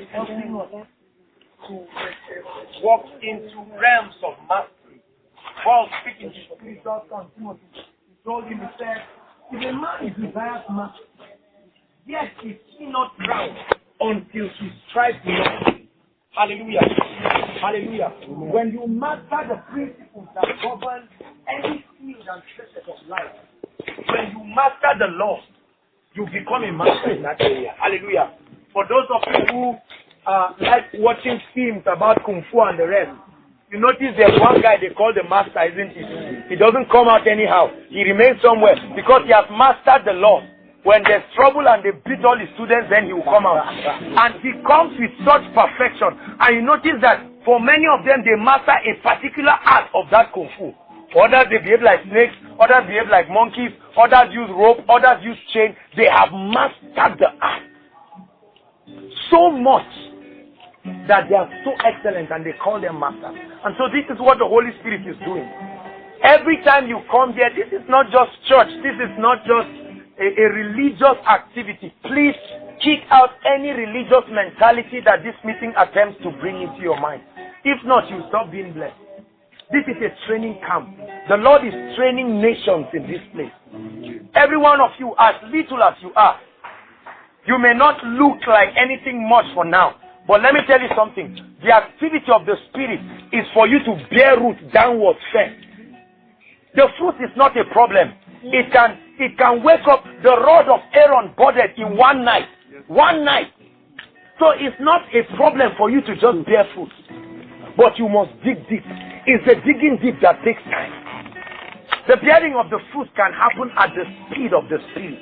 helping us to walk into realms of mastery. Paul speaking to Spiritual Son Timothy, he told him, he said, if a man desires mastery, yet is he not crowned until he strives not. Hallelujah. Hallelujah. When you master the principles that govern any field and facet of life, when you master the law, you become a master in that area. Hallelujah. For those of you who like watching films about Kung Fu and the rest, you notice there's one guy they call the master, isn't he? He doesn't come out anyhow. He remains somewhere because he has mastered the law. When there's trouble and they beat all the students, then he will come out. And he comes with such perfection. And you notice that for many of them, they master a particular art of that Kung Fu. For others, they behave like snakes. Others behave like monkeys. Others use rope. Others use chain. They have mastered the art so much that they are so excellent and they call them masters. And so this is what the Holy Spirit is doing. Every time you come here, this is not just church. This is not just a religious activity. Please kick out any religious mentality that this meeting attempts to bring into your mind. If not, you stop being blessed. This is a training camp. The Lord is training nations in this place. Every one of you, as little as you are, you may not look like anything much for now. But let me tell you something. The activity of the Spirit is for you to bear root downwards first. The fruit is not a problem. It can wake up. The rod of Aaron budded in one night. One night. So it's not a problem for you to just bear fruit. But you must dig deep. It's the digging deep that takes time. The bearing of the fruit can happen at the speed of the Spirit.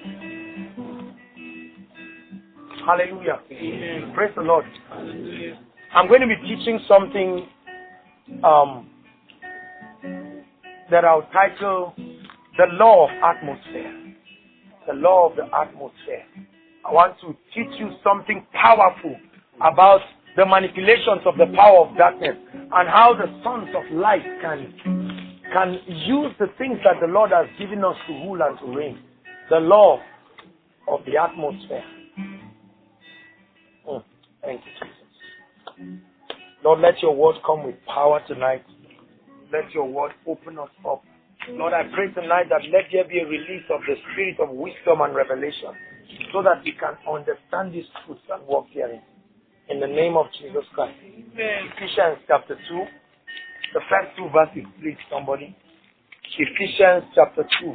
Hallelujah. Amen. Praise the Lord. Hallelujah. I'm going to be teaching something that I'll title The Law of Atmosphere. The Law of the Atmosphere. I want to teach you something powerful about the manipulations of the power of darkness and how the sons of light can use the things that the Lord has given us to rule and to reign. The law of the atmosphere. Thank you, Jesus. Lord, let your word come with power tonight. Let your word open us up. Lord, I pray tonight that let there be a release of the spirit of wisdom and revelation so that we can understand these truths and walk herein. In the name of Jesus Christ. Amen. Ephesians chapter 2. The first two verses, please, somebody. Ephesians chapter 2.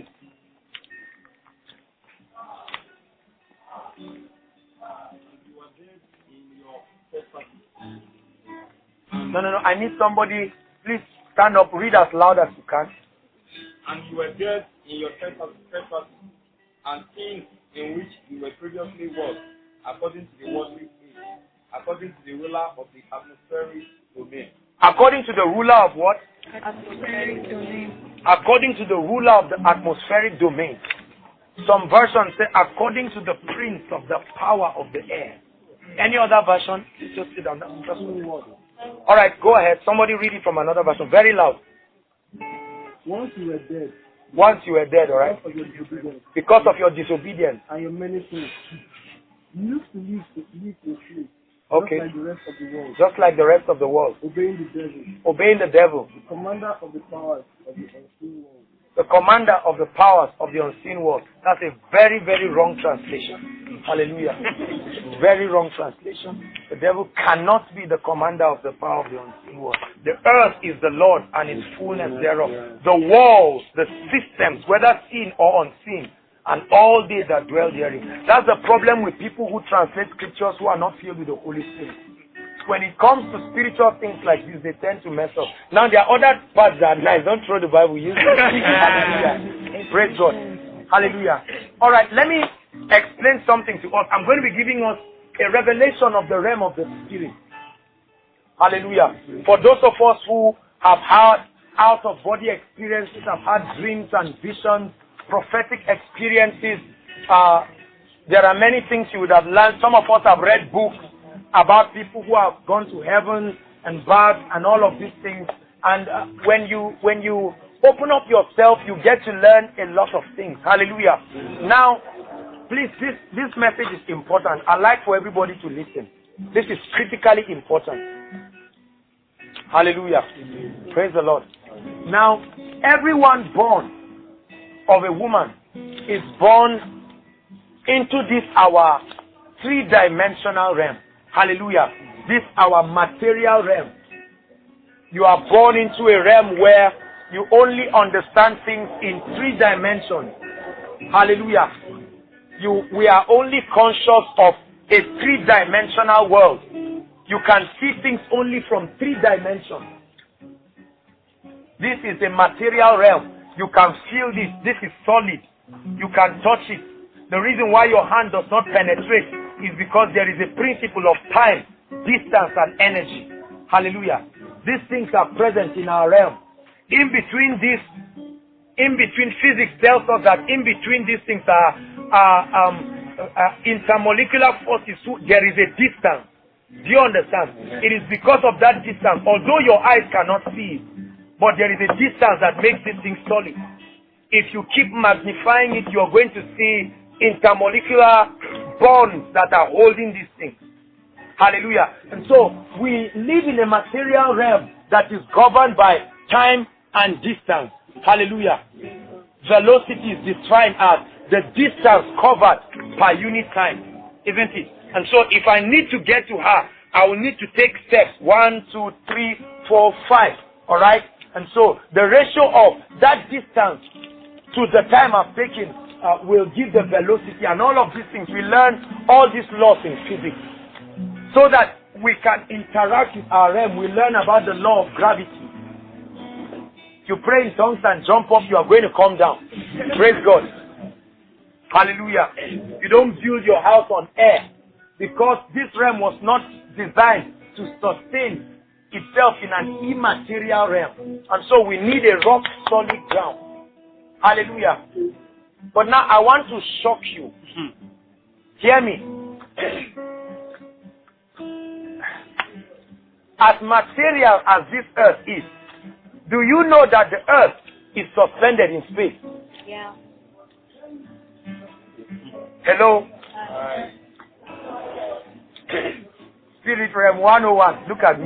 No. I need somebody. Please stand up. Read as loud as you can. And you were dead in your trespasses and things in which you were previously walked, according to the worldly age, according to the ruler of the atmospheric domain. According to the ruler of what? Atmospheric domain. According to the ruler of the atmospheric domain. Some versions say according to the prince of the power of the air. Any other version? Just sit down. Just one word. All right, go ahead. Somebody read it from another version. Very loud. Once you were dead. Once you were dead, all right? Because of your disobedience. And your many sins. You used to live your truth. Okay. Just like the rest of the world. Just like the rest of the world. Obeying the devil. Obeying the devil. The commander of the powers of the unseen world. The commander of the powers of the unseen world. That's a very, very wrong translation. Hallelujah. Very wrong translation. The devil cannot be the commander of the power of the unseen world. The earth is the Lord and its fullness thereof. The walls, the systems, whether seen or unseen, and all they that dwell therein. That's the problem with people who translate scriptures who are not filled with the Holy Spirit. When it comes to spiritual things like this, they tend to mess up. Now, there are other parts that are nice. Don't throw the Bible. Use it. Hallelujah. Praise God. Hallelujah. All right, let me explain something to us. I'm going to be giving us a revelation of the realm of the Spirit. Hallelujah. For those of us who have had out-of-body experiences, have had dreams and visions, prophetic experiences, there are many things you would have learned. Some of us have read books about people who have gone to heaven and back and all of these things. And when you open up yourself, you get to learn a lot of things. Hallelujah. Now, please, this message is important. I'd like for everybody to listen. This is critically important. Hallelujah. Praise the Lord. Now, everyone born of a woman is born into this our three-dimensional realm. Hallelujah. This our material realm. You are born into a realm where you only understand things in 3 dimensions. Hallelujah. We are only conscious of a 3-dimensional world. You can see things only from 3 dimensions. This is a material realm. You can feel this. This is solid. You can touch it. The reason why your hand does not penetrate is because there is a principle of time, distance, and energy. Hallelujah. These things are present in our realm. In between physics tells us that in between these things are intermolecular forces. There is a distance. Do you understand? It is because of that distance, although your eyes cannot see it, but there is a distance that makes this thing solid. If you keep magnifying it, you're going to see intermolecular bonds that are holding these things. Hallelujah. And so we live in a material realm that is governed by time and distance. Hallelujah. Velocity is defined as the distance covered per unit time, isn't it? And so if I need to get to her, I will need to take steps 1, 2, 3, 4, 5. All right? And so the ratio of that distance to the time I've taken will give the velocity and all of these things. We learn all these laws in physics so that we can interact with our realm. We learn about the law of gravity. You pray in tongues and jump up, you are going to come down. Praise God. Hallelujah. You don't build your house on air because this realm was not designed to sustain itself in an immaterial realm. And so we need a rock solid ground. Hallelujah. But now I want to shock you. Hear me. As material as this earth is, do you know that the earth is suspended in space? Yeah. Hello? Spirit realm 101. Look at me.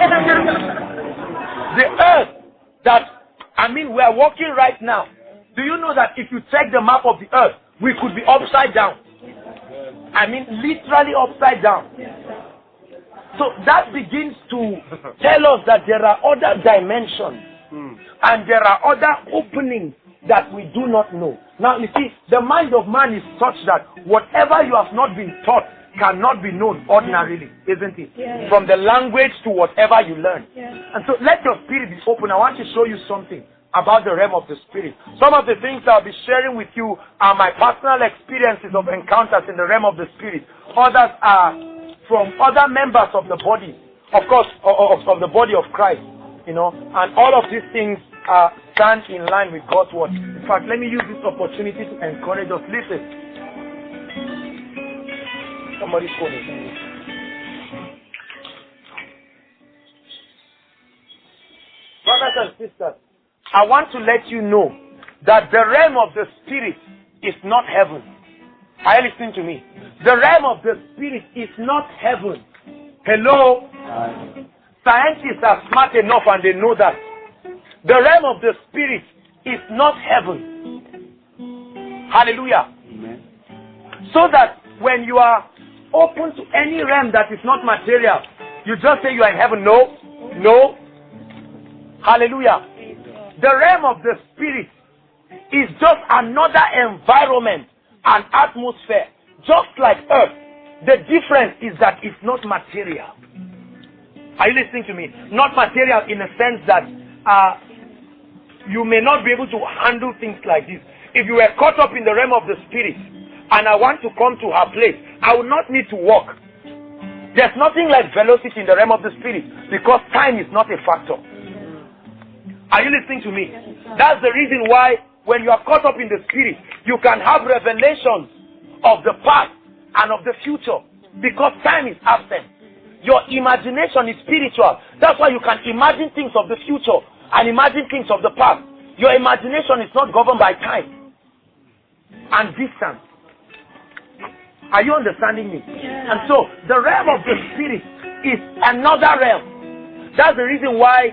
The earth that, we are walking right now. Do you know that if you check the map of the earth, we could be upside down? Literally upside down. So that begins to tell us that there are other dimensions and there are other openings that we do not know. Now you see, the mind of man is such that whatever you have not been taught cannot be known ordinarily, isn't it? Yeah. From the language to whatever you learn. Yeah. And so let your spirit be open. I want to show you something about the realm of the spirit. Some of the things I'll be sharing with you are my personal experiences of encounters in the realm of the spirit. Others are from other members of the body, of course, of the body of Christ, and all of these things stand in line with God's word. In fact, let me use this opportunity to encourage us. Listen. Somebody's calling. Brothers and sisters, I want to let you know that the realm of the spirit is not heaven. Are you listening to me? The realm of the spirit is not heaven. Hello? Scientists are smart enough and they know that. The realm of the spirit is not heaven. Hallelujah. Amen. So that when you are open to any realm that is not material, you just say you are in heaven. No. Hallelujah. The realm of the spirit is just another environment, an atmosphere, just like earth. The difference is that it's not material. Are you listening to me? Not material in a sense that you may not be able to handle things like this. If you were caught up in the realm of the spirit and I want to come to her place, I would not need to walk. There's nothing like velocity in the realm of the spirit because time is not a factor. Are you listening to me? That's the reason why when you are caught up in the spirit, you can have revelations of the past and of the future because time is absent. Your imagination is spiritual. That's why you can imagine things of the future and imagine things of the past. Your imagination is not governed by time and distance. Are you understanding me? And so, the realm of the spirit is another realm. That's the reason why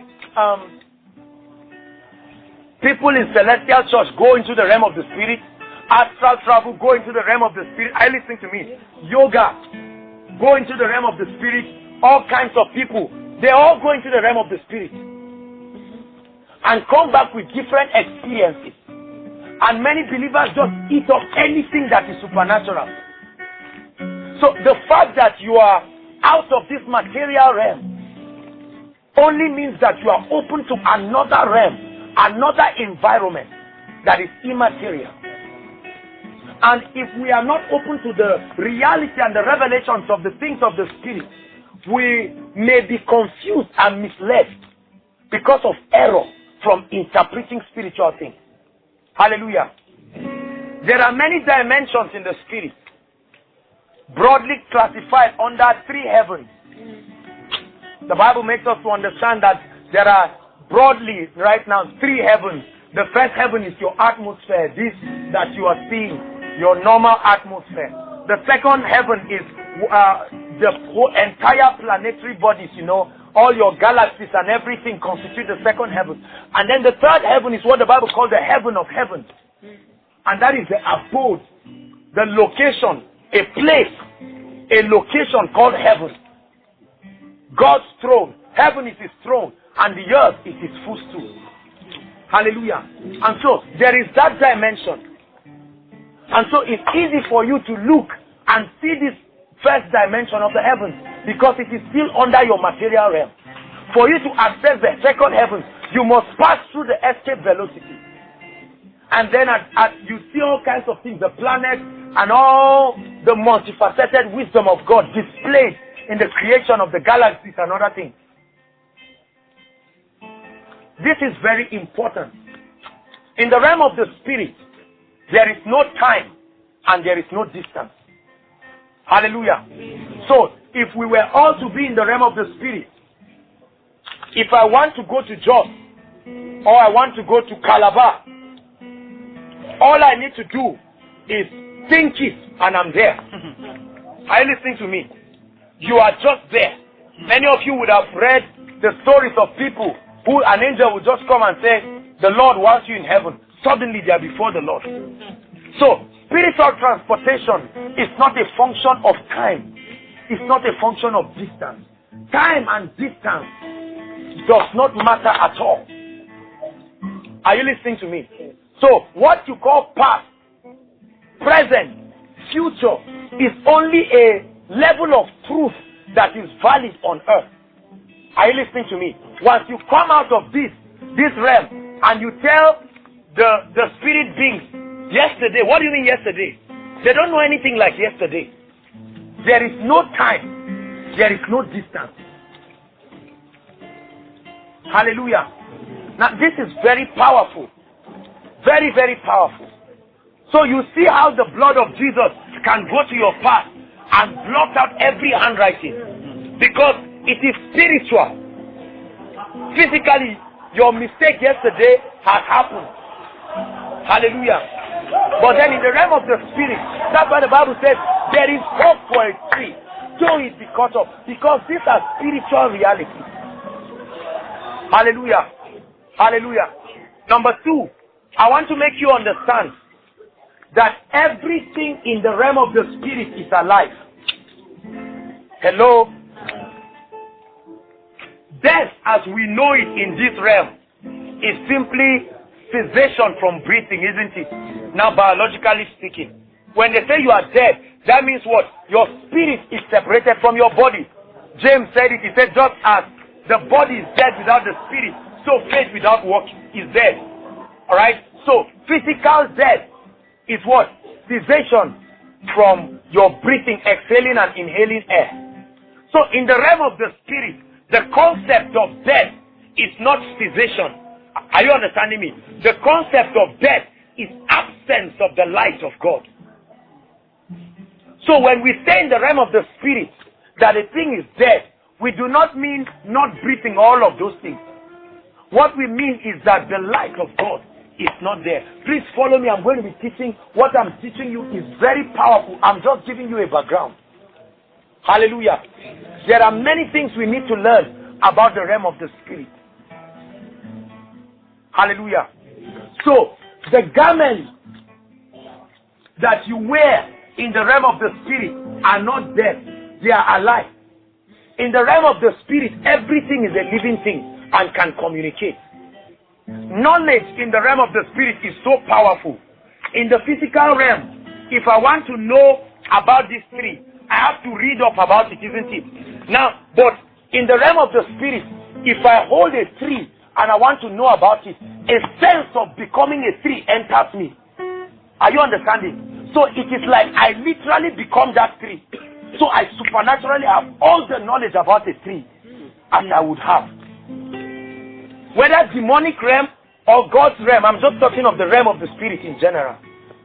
people in Celestial Church go into the realm of the spirit. Astral travel, go into the realm of the spirit. Are you listening to me? Yoga, go into the realm of the spirit. All kinds of people, they all go into the realm of the spirit. And come back with different experiences. And many believers just eat up anything that is supernatural. So the fact that you are out of this material realm only means that you are open to another realm, another environment that is immaterial. And if we are not open to the reality and the revelations of the things of the spirit, we may be confused and misled because of error from interpreting spiritual things. Hallelujah. There are many dimensions in the spirit, broadly classified under 3 heavens. The Bible makes us to understand that there are broadly right now 3 heavens. The first heaven is your atmosphere, this that you are seeing, your normal atmosphere. The second heaven is the whole entire planetary bodies, all your galaxies and everything constitute the second heaven. And then the third heaven is what the Bible calls the heaven of heavens. And that is the abode, the location, a place, a location called heaven. God's throne. Heaven is his throne and the earth is his footstool. Hallelujah. And so there is that dimension. And so it's easy for you to look and see this first dimension of the heavens because it is still under your material realm. For you to access the second heavens, you must pass through the escape velocity. And then you see all kinds of things, the planets and all the multifaceted wisdom of God displayed in the creation of the galaxies and other things. This is very important. In the realm of the spirit, there is no time and there is no distance. Hallelujah. So, if we were all to be in the realm of the spirit, if I want to go to Jos or I want to go to Calabar, all I need to do is think it and I'm there. Are you listening to me? You are just there. Many of you would have read the stories of people who an angel would just come and say, the Lord wants you in heaven. Suddenly they are before the Lord. So, spiritual transportation is not a function of time. It's not a function of distance. Time and distance does not matter at all. Are you listening to me? So, what you call past, present, future is only a level of truth that is valid on earth. Are you listening to me? Once you come out of this realm and you tell the spirit beings, yesterday, what do you mean yesterday? They don't know anything like yesterday. There is no time. There is no distance. Hallelujah. Now this is very powerful. Very, very powerful. So you see how the blood of Jesus can go to your past and blot out every handwriting. Because it is spiritual. Physically, your mistake yesterday has happened. Hallelujah. But then in the realm of the spirit, that's why the Bible says, there is hope for a tree, though it be cut off. Because these are spiritual realities. Hallelujah. Hallelujah. Number 2, I want to make you understand that everything in the realm of the spirit is alive. Hello? Death, as we know it in this realm, is simply cessation from breathing, isn't it? Now, biologically speaking, when they say you are dead, that means what? Your spirit is separated from your body. James said it. He said, just as the body is dead without the spirit, so faith without work is dead. Alright? So, physical death is what? Cessation from your breathing, exhaling and inhaling air. So, in the realm of the spirit, the concept of death is not cessation. Are you understanding me? The concept of death is absence of the light of God. So when we say in the realm of the spirit that a thing is dead, we do not mean not breathing all of those things. What we mean is that the light of God is not there. Please follow me. I'm going to be teaching. What I'm teaching you is very powerful. I'm just giving you a background. Hallelujah. There are many things we need to learn about the realm of the spirit. Hallelujah. So, the garments that you wear in the realm of the spirit are not dead. They are alive. In the realm of the spirit, everything is a living thing and can communicate. Knowledge in the realm of the spirit is so powerful. In the physical realm, if I want to know about this tree, I have to read up about it, isn't it? Now, but in the realm of the spirit, if I hold a tree and I want to know about it, a sense of becoming a tree enters me. Are you understanding? So it is like I literally become that tree. So I supernaturally have all the knowledge about a tree as I would have. Whether demonic realm or God's realm, I'm just talking of the realm of the spirit in general.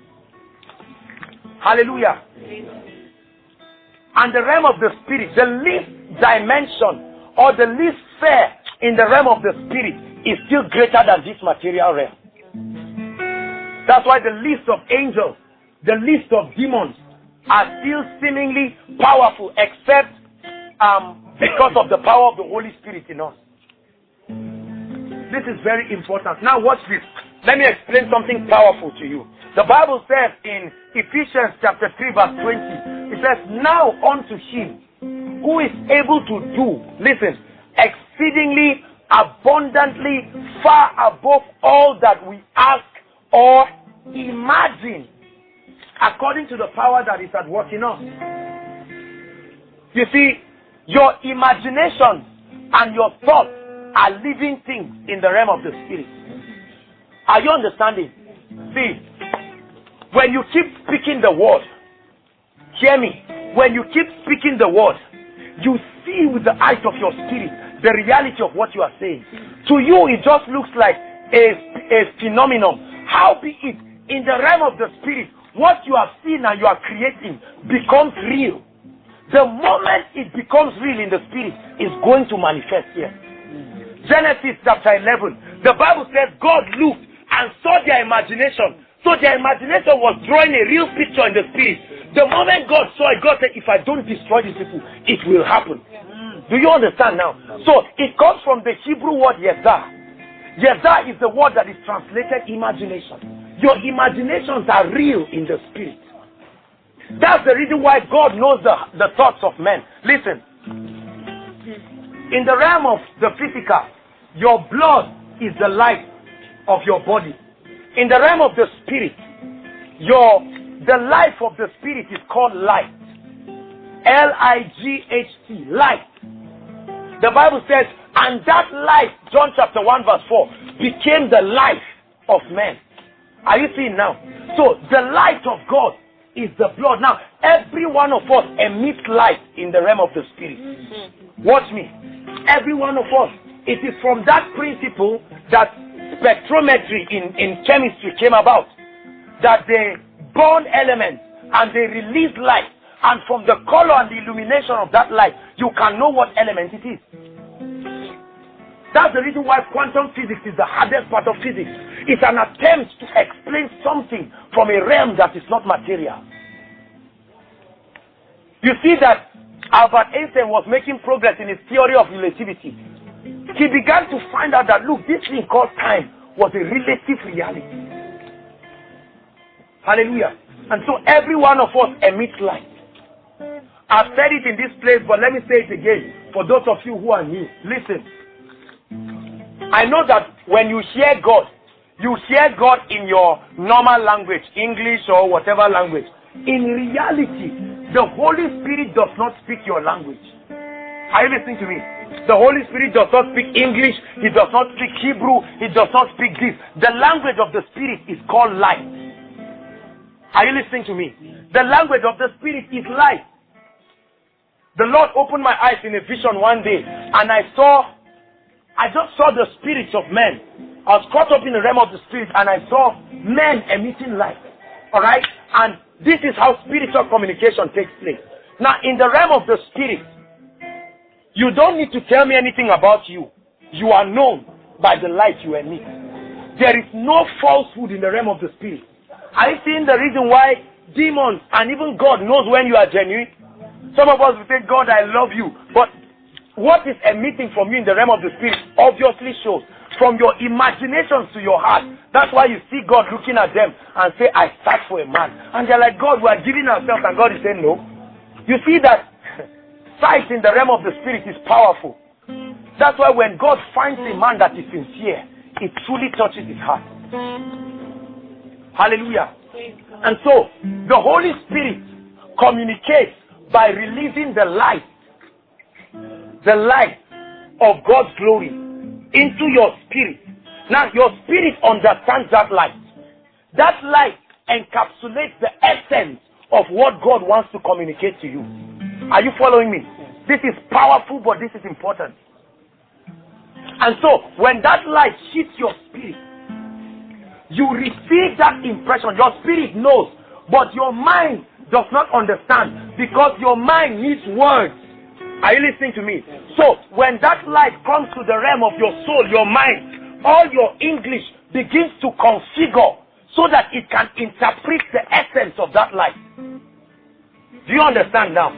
Hallelujah. And the realm of the spirit, the least dimension or the least sphere in the realm of the spirit is still greater than this material realm. That's why the list of angels, the list of demons are still seemingly powerful, except because of the power of the Holy Spirit in us. This is very important. Now watch this. Let me explain something powerful to you. The Bible says in Ephesians chapter 3 verse 20, it says, now unto him who is able to do, listen, exceedingly abundantly far above all that we ask or imagine, according to the power that is at work in us. You see, your imagination and your thoughts are living things in the realm of the spirit. Are you understanding? See, when you keep speaking the word, hear me, when you keep speaking the word, you see with the eyes of your spirit the reality of what you are saying. To you, it just looks like a phenomenon. How be it, in the realm of the spirit, what you have seen and you are creating becomes real. The moment it becomes real in the spirit, it's going to manifest here. Genesis chapter 11, the Bible says God looked and saw their imagination. So their imagination was drawing a real picture in the spirit. The moment God saw it, God said, if I don't destroy these people, it will happen. Do you understand now? So it comes from the Hebrew word Yedah. Yedah is the word that is translated imagination. Your imaginations are real in the spirit. That's the reason why God knows the thoughts of men. Listen. In the realm of the physical, your blood is the life of your body. In the realm of the spirit, the life of the spirit is called light. L-I-G-H-T, light. The Bible says, and that light, John chapter 1 verse 4, became the life of men. Are you seeing now? So, the light of God is the blood. Now, every one of us emits light in the realm of the spirit. Watch me. Every one of us. It is from that principle that spectrometry in chemistry came about. That they burn elements and they release light. And from the color and the illumination of that light, you can know what element it is. That's the reason why quantum physics is the hardest part of physics. It's an attempt to explain something from a realm that is not material. You see that Albert Einstein was making progress in his theory of relativity. He began to find out that, look, this thing called time was a relative reality. Hallelujah. And so every one of us emits light. I've said it in this place, but let me say it again for those of you who are new. Listen. I know that when you hear God, you hear God in your normal language, English or whatever language. In reality, the Holy Spirit does not speak your language. Are you listening to me? The Holy Spirit does not speak English. He does not speak Hebrew. He does not speak this. The language of the Spirit is called light. Are you listening to me? The language of the Spirit is light. The Lord opened my eyes in a vision one day, and I just saw the spirits of men. I was caught up in the realm of the spirit, and I saw men emitting light. Alright? And this is how spiritual communication takes place. Now, in the realm of the spirit, you don't need to tell me anything about you. You are known by the light you emit. there is no falsehood in the realm of the spirit. Are you seeing the reason why demons and even God knows when you are genuine? Some of us will say, God, I love you. But what is emitting from you in the realm of the spirit obviously shows. From your imaginations to your heart. That's why you see God looking at them and say, I search for a man. And they're like, God, we are giving ourselves. And God is saying, no. You see that sight in the realm of the spirit is powerful. That's why when God finds a man that is sincere, it truly touches his heart. Hallelujah. And so, the Holy Spirit communicates by releasing the light of God's glory into your spirit. Now, your spirit understands that light. That light encapsulates the essence of what God wants to communicate to you. Are you following me? This is powerful, but this is important. And so, when that light hits your spirit, you receive that impression. Your spirit knows, but your mind does not understand because your mind needs words. Are you listening to me? So, when that light comes to the realm of your soul, your mind, all your English begins to configure so that it can interpret the essence of that light. Do you understand now?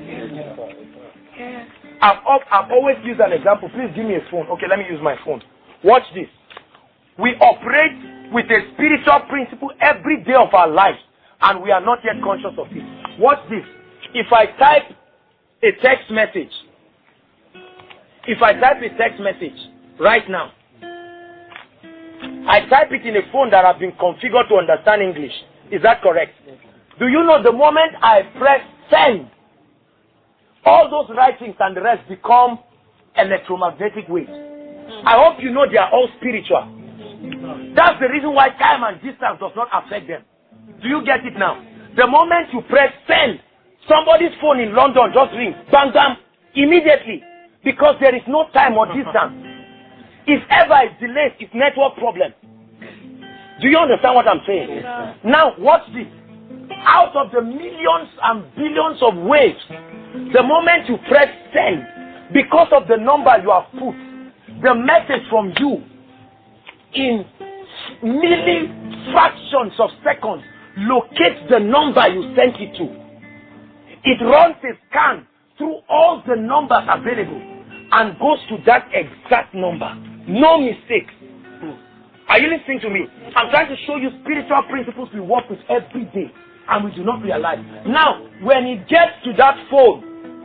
I've always used an example. Please give me a phone. Okay, let me use my phone. Watch this. We operate with a spiritual principle every day of our lives, and we are not yet conscious of it. Watch this. If I type a text message right now, I type it in a phone that has been configured to understand English. Is that correct? Do you know the moment I press send, all those writings and the rest become electromagnetic waves? I hope you know they are all spiritual. That's the reason why time and distance does not affect them. Do you get it now? The moment you press send, somebody's phone in London just rings, bang, bang, immediately. Because there is no time or distance. If ever it's delayed, it's network problem. Do you understand what I'm saying? Now, watch this. Out of the millions and billions of waves, the moment you press send, because of the number you have put, the message from you in fractions of seconds locates the number you sent it to. It runs a scan through all the numbers available and goes to that exact number. No mistakes. Are you listening to me? I'm trying to show you spiritual principles we work with every day and we do not realize. Now, when it gets to that phone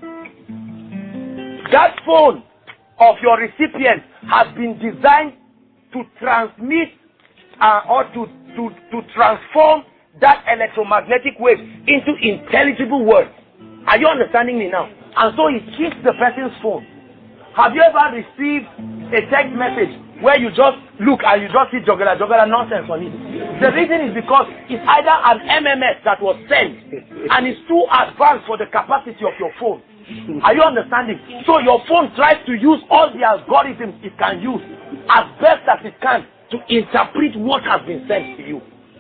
of your recipient has been designed to transmit or to transform that electromagnetic wave into intelligible words. Are you understanding me now? And so it hits the person's phone. Have you ever received a text message where you just look and you just see juggler nonsense on it? The reason is because it's either an MMS that was sent and it's too advanced for the capacity of your phone. Are you understanding? So your phone tries to use all the algorithms it can use as best as it can to interpret what has been sent to you.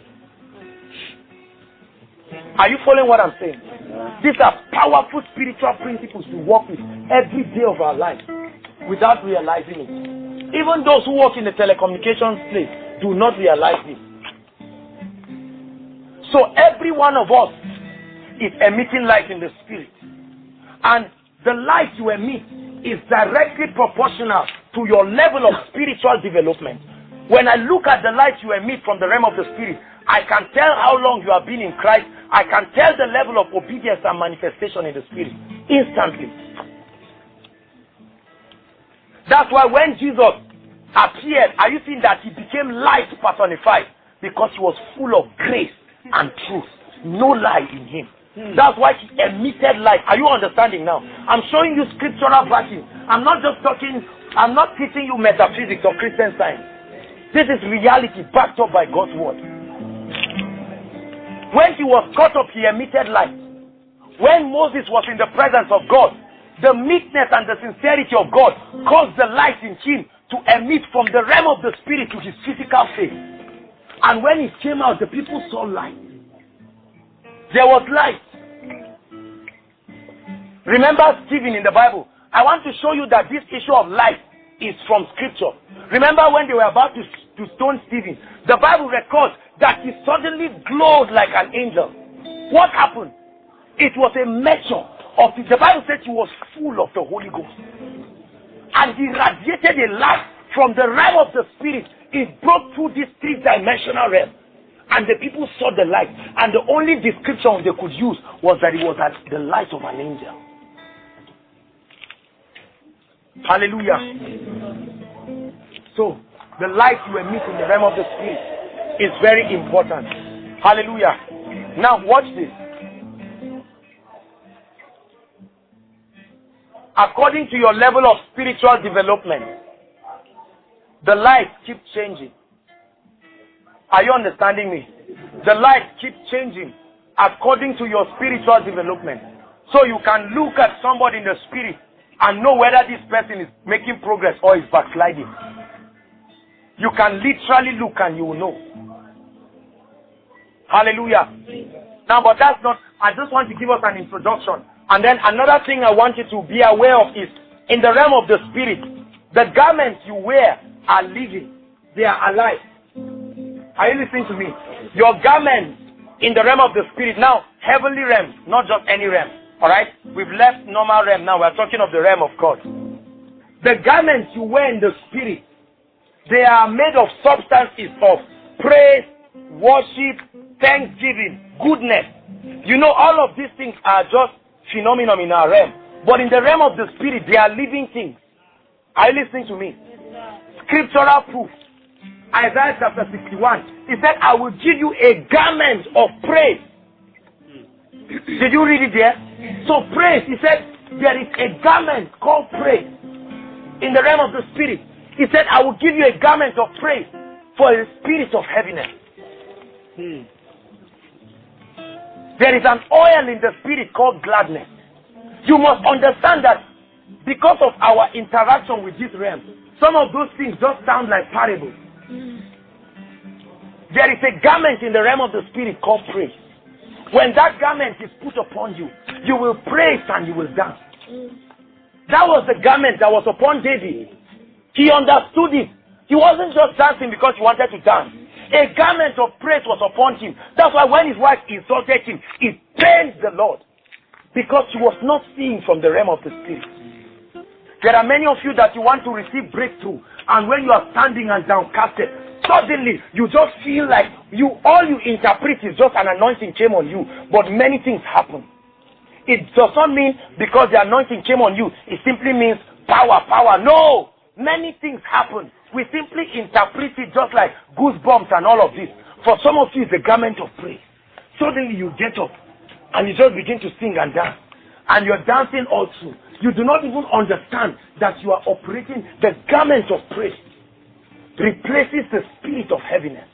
Are you following what I'm saying? These are powerful spiritual principles we work with every day of our life without realizing it. Even those who work in the telecommunications place do not realize this. So every one of us is emitting light in the spirit. And the light you emit is directly proportional to your level of spiritual development. When I look at the light you emit from the realm of the spirit, I can tell how long you have been in Christ. I can tell the level of obedience and manifestation in the spirit instantly. That's why when Jesus appeared, are you seeing that he became light personified? Because he was full of grace and truth. No lie in him. That's why he emitted light. Are you understanding now? I'm showing you scriptural backing. I'm not teaching you metaphysics or Christian science. This is reality backed up by God's word. When he was caught up, he emitted light. When Moses was in the presence of God, the meekness and the sincerity of God caused the light in him to emit from the realm of the spirit to his physical face. And when he came out, the people saw light. There was light. Remember Stephen in the Bible? I want to show you that this issue of light is from scripture. Remember when they were about to to stone Stephen, the Bible records that he suddenly glowed like an angel. What happened? It was a measure of the Bible said he was full of the Holy Ghost. And he radiated a light from the realm of the spirit. It broke through this three-dimensional realm. And the people saw the light. And the only description they could use was that it was the light of an angel. Hallelujah. So, the light you emit in the realm of the spirit is very important. Hallelujah. Now, watch this. According to your level of spiritual development, the light keeps changing. Are you understanding me? The light keeps changing according to your spiritual development. So you can look at somebody in the spirit and know whether this person is making progress or is backsliding. You can literally look and you will know. Hallelujah. Now, but that's not, I just want to give us an introduction. And then another thing I want you to be aware of is, in the realm of the spirit, the garments you wear are living. They are alive. Are you listening to me? Your garments in the realm of the spirit, now, heavenly realm, not just any realm. Alright? We've left normal realm now. We're talking of the realm of God. The garments you wear in the spirit, they are made of substances of praise, worship, thanksgiving, goodness. You know, all of these things are just phenomena in our realm. But in the realm of the spirit, they are living things. Are you listening to me? Scriptural proof. Isaiah chapter 61. He said, I will give you a garment of praise. Did you read it there? So praise, he said, there is a garment called praise in the realm of the spirit. He said, I will give you a garment of praise for a spirit of heaviness. There is an oil in the spirit called gladness. You must understand that because of our interaction with this realm, some of those things just sound like parables. There is a garment in the realm of the spirit called praise. When that garment is put upon you, you will praise and you will dance. That was the garment that was upon David. He understood it. He wasn't just dancing because he wanted to dance. A garment of praise was upon him. That's why when his wife insulted him, he praised the Lord. Because he was not seeing from the realm of the spirit. There are many of you that you want to receive breakthrough. And when you are standing and downcasted, suddenly you just feel like all you interpret is just an anointing came on you. But many things happen. It does not mean because the anointing came on you, it simply means power. No! Many things happen. We simply interpret it just like goosebumps and all of this. For some of you, it's a garment of praise. Suddenly you get up and you just begin to sing and dance. And you're dancing all through. You do not even understand that you are operating the garment of praise. Replaces the spirit of heaviness.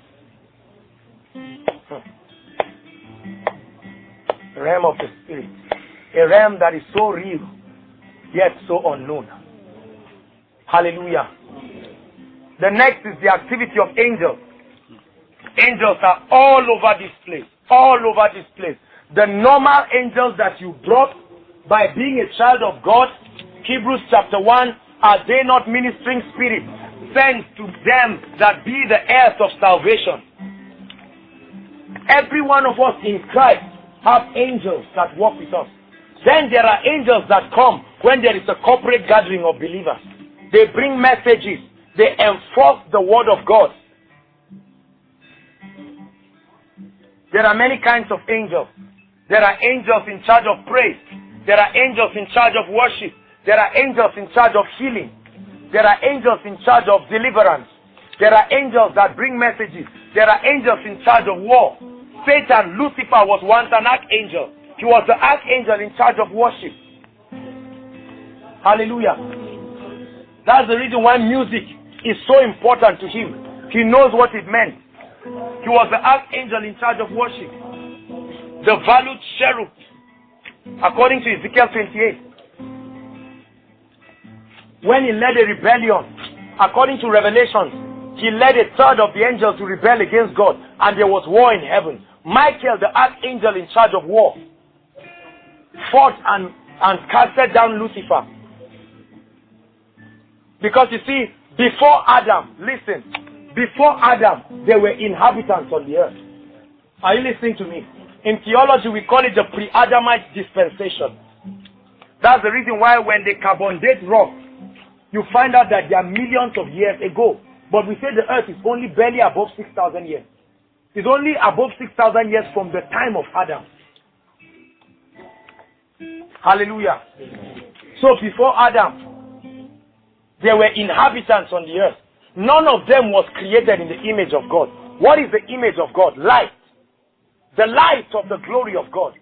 The realm of the spirit. A realm that is so real, yet so unknown. Hallelujah. The next is the activity of angels. Angels are all over this place. All over this place. The normal angels that you brought by being a child of God, Hebrews chapter 1, are they not ministering spirits sent to them that be the heirs of salvation? Every one of us in Christ have angels that walk with us. Then there are angels that come when there is a corporate gathering of believers. They bring messages. They enforce the word of God. There are many kinds of angels. There are angels in charge of praise. There are angels in charge of worship. There are angels in charge of healing. There are angels in charge of deliverance. There are angels that bring messages. There are angels in charge of war. Satan, Lucifer, was once an archangel. He was the archangel in charge of worship. Hallelujah. That's the reason why music is so important to him. He knows what it meant. He was the archangel in charge of worship. The valued cherub, according to Ezekiel 28. When he led a rebellion, according to Revelation, he led a third of the angels to rebel against God, and there was war in heaven. Michael, the archangel in charge of war, fought and casted down Lucifer. Because you see, before Adam, listen, before Adam, there were inhabitants on the earth. Are you listening to me? In theology, we call it the pre-Adamite dispensation. That's the reason why when they carbon date rock, you find out that they are millions of years ago. But we say the earth is only barely above 6,000 years. It's only above 6,000 years from the time of Adam. Hallelujah. So before Adam, there were inhabitants on the earth. None of them was created in the image of God. What is the image of God? Light. The light of the glory of God.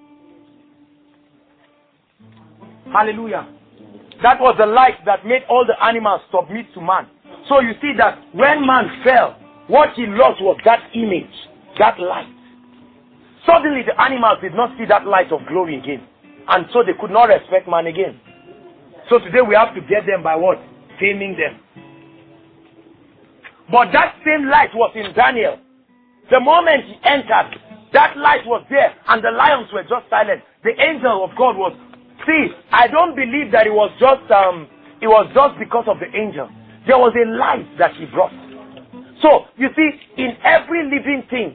Hallelujah. That was the light that made all the animals submit to man. So you see that when man fell, what he lost was that image, that light. Suddenly the animals did not see that light of glory again. And so they could not respect man again. So today we have to get them by what? Taming them. But that same light was in Daniel. The moment he entered, that light was there and the lions were just silent. The angel of God was, see, I don't believe that it was just because of the angel. There was a light that he brought. So, you see, in every living thing,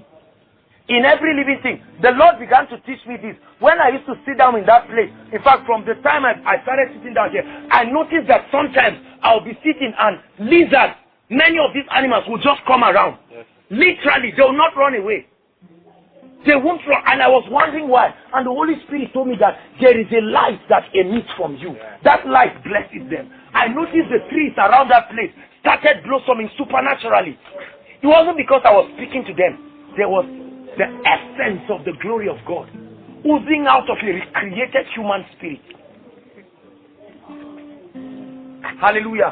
the Lord began to teach me this. When I used to sit down in that place, in fact, from the time I started sitting down here, I noticed that sometimes I'll be sitting and lizards, many of these animals will just come around. Yes. Literally, they will not run away. They won't run. And I was wondering why. And the Holy Spirit told me that there is a light that emits from you. That light blesses them. I noticed the trees around that place started blossoming supernaturally. It wasn't because I was speaking to them. There was the essence of the glory of God oozing out of a recreated human spirit. Hallelujah.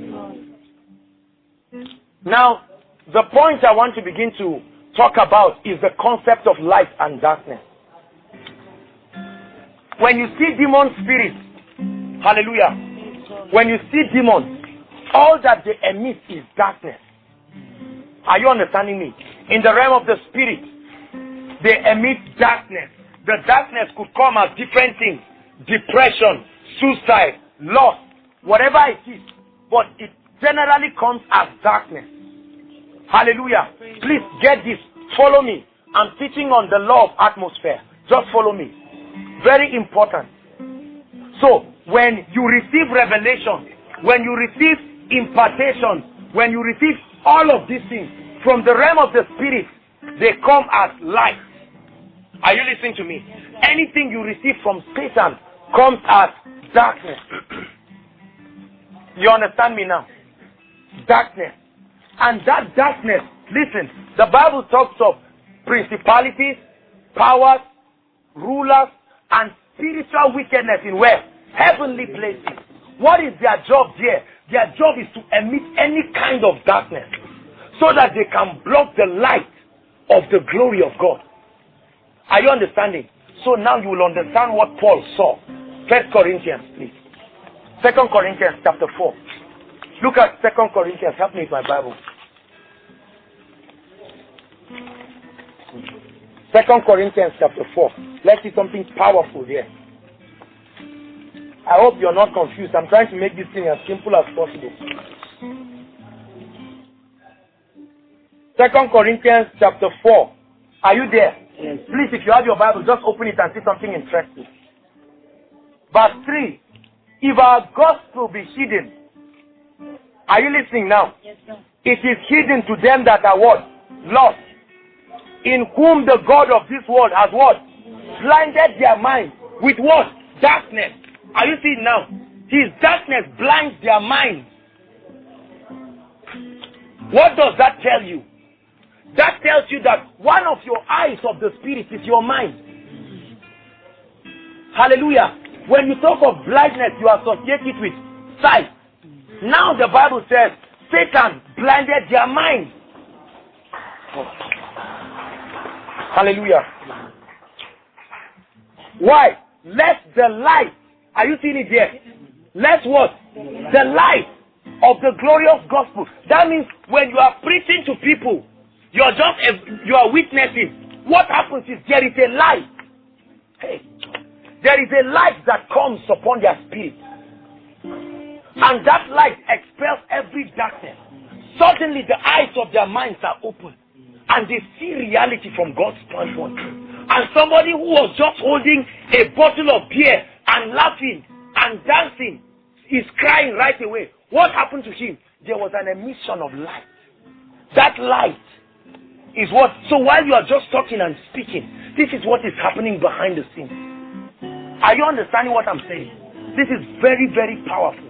Now, the point I want to begin to talk about is the concept of light and darkness. When you see demon spirits, hallelujah, when you see demons, all that they emit is darkness. Are you understanding me? In the realm of the spirit, they emit darkness. The darkness could come as different things. Depression, suicide, loss, whatever it is. But it generally comes as darkness. Hallelujah. Please get this. Follow me. I'm teaching on the law of atmosphere. Just follow me. Very important. So, when you receive revelation, when you receive impartation, when you receive all of these things from the realm of the spirit, they come as light. Are you listening to me? Anything you receive from Satan comes as darkness. You understand me now? Darkness. And that darkness, listen, the Bible talks of principalities, powers, rulers, and spiritual wickedness in where? Heavenly places. What is their job there? Their job is to emit any kind of darkness so that they can block the light of the glory of God. Are you understanding? So now you will understand what Paul saw. 1 Corinthians, please. 2 Corinthians chapter 4. Look at 2 Corinthians. Help me with my Bible. 2 Corinthians chapter 4. Let's see something powerful there. I hope you're not confused. I'm trying to make this thing as simple as possible. 2 Corinthians chapter 4. Are you there? Yes. Please, if you have your Bible, just open it and see something interesting. Verse 3. If our gospel be hidden. Are you listening now? Yes, sir. It is hidden to them that are what? Lost. In whom the God of this world has what? Blinded their minds. With what? Darkness. Are you seeing now? His darkness blinds their minds. What does that tell you? That tells you that one of your eyes of the spirit is your mind. Hallelujah. When you talk of blindness, you associate it with sight. Now the Bible says, Satan blinded their mind. Hallelujah. Why? Let the light. Are you seeing it there? Let what? The light of the glorious gospel. That means when you are preaching to people, you are witnessing. What happens is there is a light. Hey, there is a light that comes upon their spirit. And that light expels every darkness. Suddenly the eyes of their minds are open and they see reality from God's standpoint. And somebody who was just holding a bottle of beer and laughing and dancing is crying right away. What happened to him? There was an emission of light. That light is what, so while you are just talking and speaking, this is what is happening behind the scenes. Are you understanding what I'm saying? This is very, very powerful.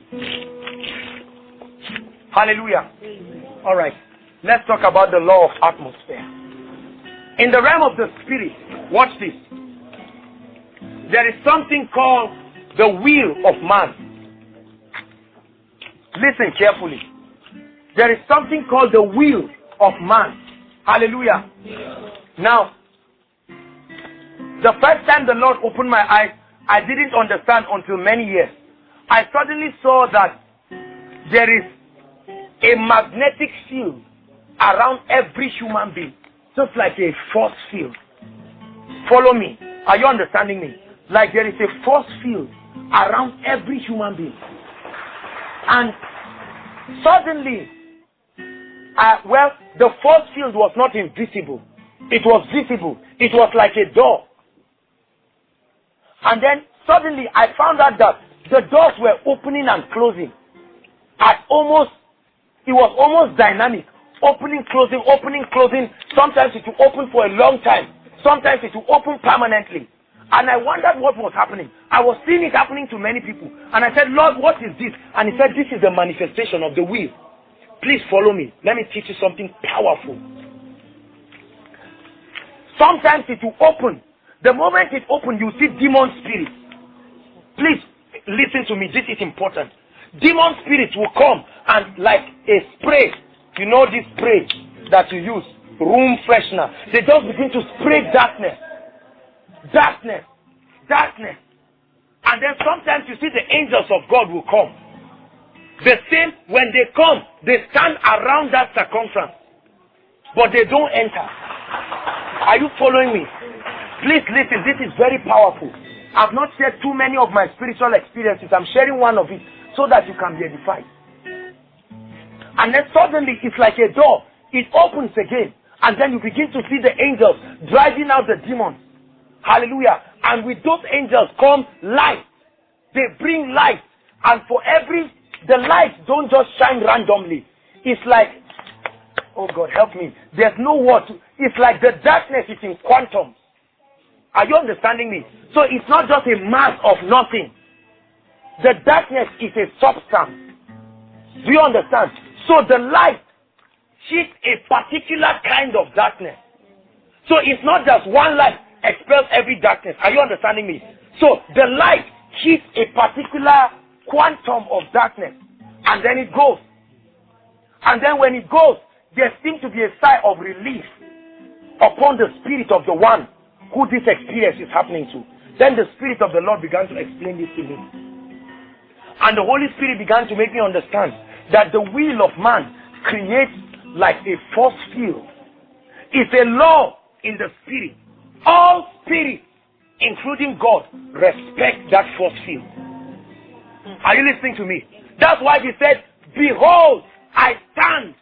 Hallelujah. All right. Let's talk about the law of atmosphere. In the realm of the spirit, watch this. There is something called the will of man. Listen carefully. There is something called the will of man. Hallelujah. Now, the first time the Lord opened my eyes, I didn't understand until many years. I suddenly saw that there is a magnetic field around every human being, just like a force field. Follow me. Are you understanding me? Like there is a force field around every human being. And suddenly, the force field was not invisible. It was visible. It was like a door. And then suddenly I found out that the doors were opening and closing. It was almost dynamic. Opening, closing, opening, closing. Sometimes it will open for a long time. Sometimes it will open permanently. And I wondered what was happening. I was seeing it happening to many people. And I said, Lord, what is this? And he said, this is the manifestation of the will. Please follow me. Let me teach you something powerful. Sometimes it will open. The moment it opens, you see demon spirits. Please listen to me. This is important. Demon spirits will come and like a spray. You know this spray that you use, room freshener. They just begin to spray darkness. Darkness. Darkness. And then sometimes you see the angels of God will come. The same, when they come, they stand around that circumference. But they don't enter. Are you following me? Please listen, this is very powerful. I've not shared too many of my spiritual experiences. I'm sharing one of it so that you can be edified. And then suddenly it's like a door. It opens again. And then you begin to see the angels driving out the demons. Hallelujah. And with those angels come light. They bring light. And for the lights don't just shine randomly. It's like, oh God, help me. There's no word. It's like the darkness is in quantum. Are you understanding me? So it's not just a mass of nothing. The darkness is a substance. Do you understand? So the light hits a particular kind of darkness. So it's not just one light expels every darkness. Are you understanding me? So the light hits a particular quantum of darkness. And then it goes. And then when it goes, there seems to be a sigh of relief upon the spirit of the one who this experience is happening to. Then the Spirit of the Lord began to explain this to me. And the Holy Spirit began to make me understand that the will of man creates like a force field. It's a law in the Spirit. All spirits, including God, respect that force field. Are you listening to me? That's why he said, behold, I stand.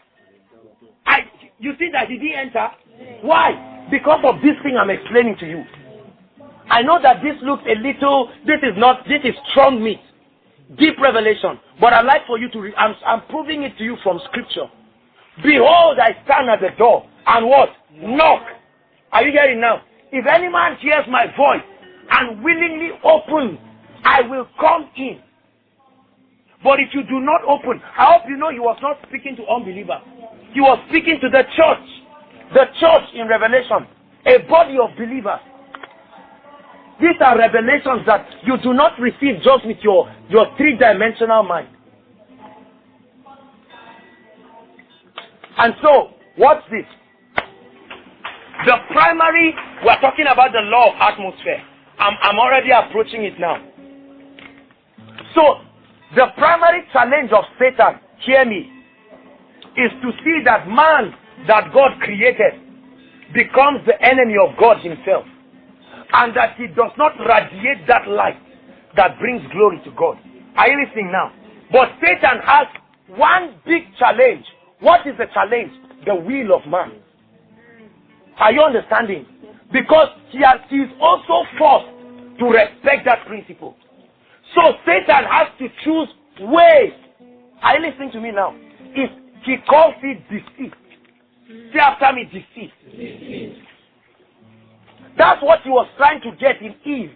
You see that he didn't enter? Why? Because of this thing I'm explaining to you. I know that this looks a little, this is strong meat, deep revelation. But I'd like for you to I'm proving it to you from scripture. Behold, I stand at the door and what? Knock. Are you hearing now? If any man hears my voice and willingly opens, I will come in. But if you do not open, I hope you know he was not speaking to unbelievers. He was speaking to the church. The church in Revelation, a body of believers. These are revelations that you do not receive just with your three-dimensional mind. And so, what's this? We're talking about the law of atmosphere. I'm already approaching it now. So, the primary challenge of Satan, hear me, is to see that man that God created becomes the enemy of God himself. And that he does not radiate that light that brings glory to God. Are you listening now? But Satan has one big challenge What is the challenge? The will of man. Are you understanding? Because he is also forced to respect that principle. So Satan has to choose ways. Are you listening to me now? He calls it deceit. Say after me, deceit. That's what he was trying to get in Eve.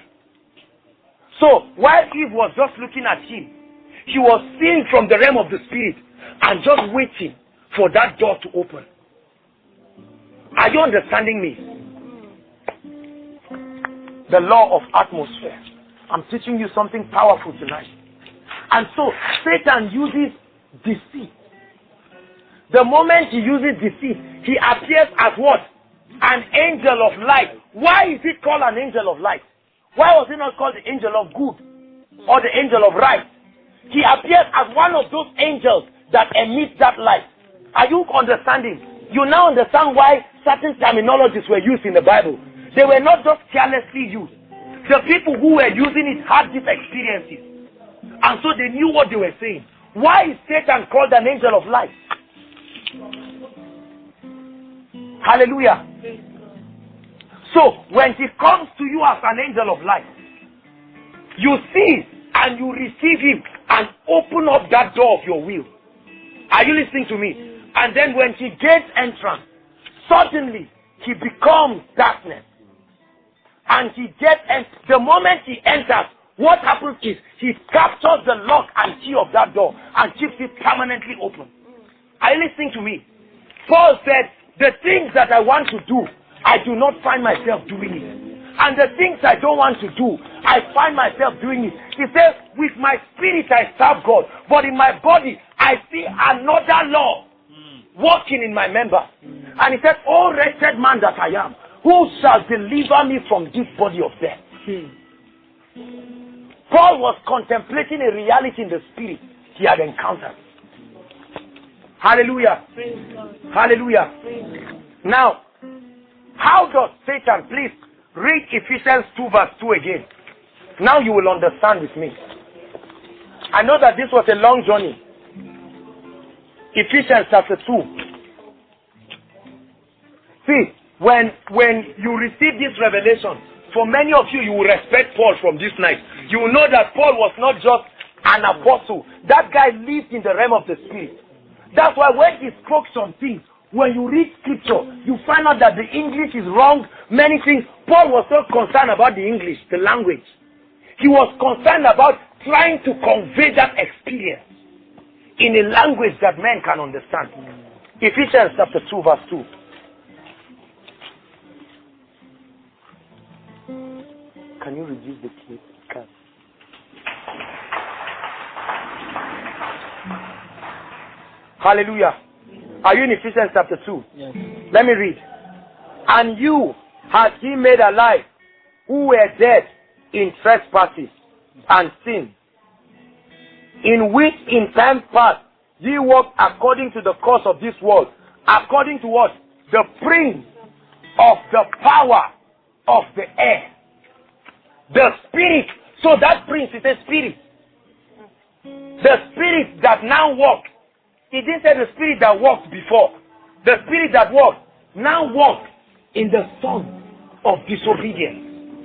So while Eve was just looking at him, he was seeing from the realm of the spirit and just waiting for that door to open. Are you understanding me? The law of atmosphere. I'm teaching you something powerful tonight. And so Satan uses deceit. The moment he uses deceit, he appears as what? An angel of light. Why is it called an angel of light? Why was it not called the angel of good or the angel of right? He appears as one of those angels that emit that light. Are you understanding? You now understand why certain terminologies were used in the Bible. They were not just carelessly used. The people who were using it had these experiences. And so they knew what they were saying. Why is Satan called an angel of light? Hallelujah. So when he comes to you as an angel of light, you see and you receive him and open up that door of your will. Are you listening to me? And then when he gains entrance, suddenly he becomes darkness. And the moment he enters, what happens is he captures the lock and key of that door and keeps it permanently open. Are you listening to me? Paul said, the things that I want to do, I do not find myself doing it. And the things I don't want to do, I find myself doing it. He says, with my spirit I serve God, but in my body I see another law working in my member. And he said, oh wretched man that I am, who shall deliver me from this body of death? Paul was contemplating a reality in the spirit he had encountered. Hallelujah. Hallelujah. Now, how does Satan, please read Ephesians 2 verse 2 again. Now you will understand with me. I know that this was a long journey. Ephesians chapter 2. See, when you receive this revelation, for many of you, you will respect Paul from this night. You will know that Paul was not just an apostle. That guy lived in the realm of the spirit. That's why when he spoke some things, when you read scripture, you find out that the English is wrong, many things. Paul was not concerned about the English, the language. He was concerned about trying to convey that experience in a language that men can understand. Ephesians chapter 2 verse 2. Can you reduce the clip? Hallelujah. Are you in Ephesians chapter 2? Yes. Let me read. And you hath he made alive, who were dead in trespasses and sin, in which in time past ye walked according to the course of this world, according to what? The prince of the power of the air. The spirit. So that prince is a spirit. The spirit that now walks. He didn't say the spirit that walked before. The spirit that walked now walks in the son of disobedience.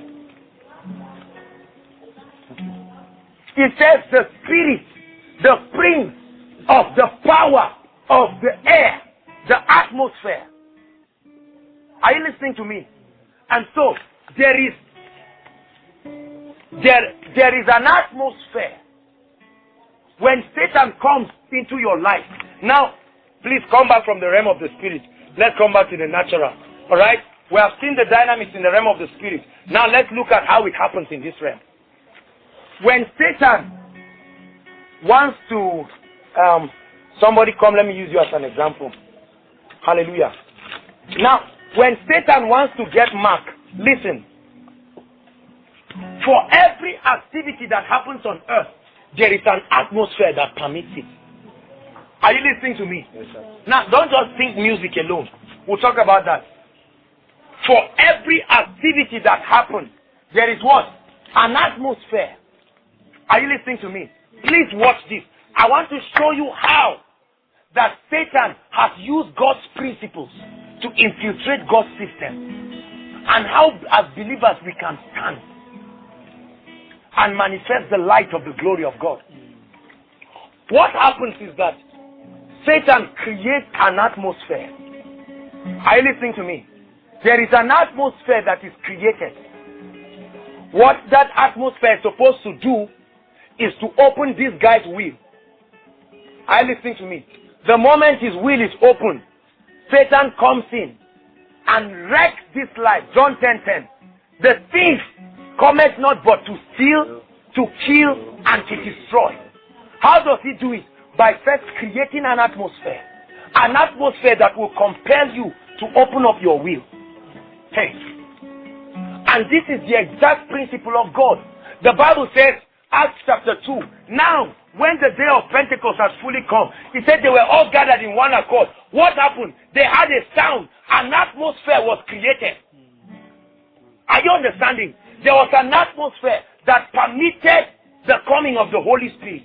He says the spirit, the prince of the power of the air, the atmosphere. Are you listening to me? And so there is an atmosphere when Satan comes into your life. Now, please come back from the realm of the spirit. Let's come back to the natural. Alright? We have seen the dynamics in the realm of the spirit. Now let's look at how it happens in this realm. When Satan wants to, somebody come, let me use you as an example. Hallelujah. Now, when Satan wants to get Mark, listen. For every activity that happens on earth, there is an atmosphere that permits it. Are you listening to me? Yes, sir. Now, don't just think music alone. We'll talk about that. For every activity that happens, there is what? An atmosphere. Are you listening to me? Please watch this. I want to show you how that Satan has used God's principles to infiltrate God's system, and how as believers we can stand and manifest the light of the glory of God. What happens is that Satan creates an atmosphere. Are you listening to me? There is an atmosphere that is created. What that atmosphere is supposed to do is to open this guy's will. Are you listening to me? The moment his will is open, Satan comes in and wrecks this life. John 10:10. The thief cometh not but to steal, to kill, and to destroy. How does he do it? By first creating an atmosphere that will compel you to open up your will. Hey. And this is the exact principle of God. The Bible says, Acts chapter 2, now when the day of Pentecost has fully come, he said they were all gathered in one accord. What happened? They had a sound, an atmosphere was created. Are you understanding? There was an atmosphere that permitted the coming of the Holy Spirit.